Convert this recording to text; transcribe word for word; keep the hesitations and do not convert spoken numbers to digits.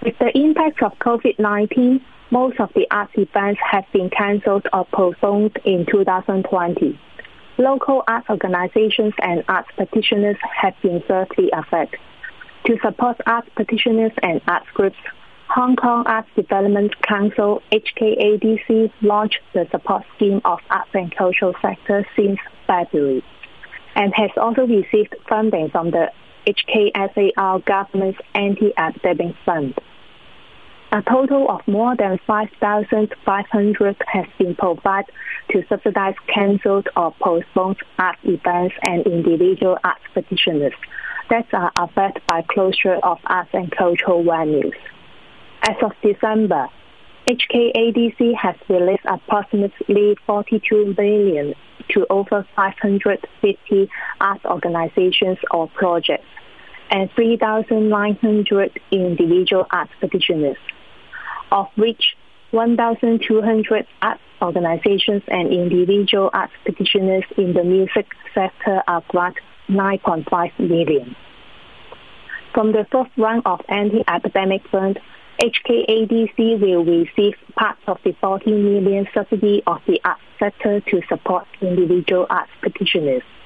With the impact of COVID nineteen, most of the arts events have been cancelled or postponed in two thousand twenty. Local arts organizations and arts practitioners have been severely affected. To support arts practitioners and arts groups, Hong Kong Arts Development Council H K A D C launched the support scheme of arts and cultural sector since February, and has also received funding from the H K S A R government's anti-epidemic fund. A total of more than five thousand five hundred has been provided to subsidize cancelled or postponed art events and individual arts practitioners that are affected by closure of arts and cultural venues. As of December, H K A D C has released approximately forty-two billion dollars to over five hundred fifty arts organizations or projects and three thousand nine hundred individual arts practitioners, of which one thousand two hundred arts organizations and individual arts practitioners in the music sector are granted nine point five million dollars. From the fourth round of anti-epidemic fund, H K A D C will receive part of the forty million dollars subsidy of the arts sector to support individual arts practitioners.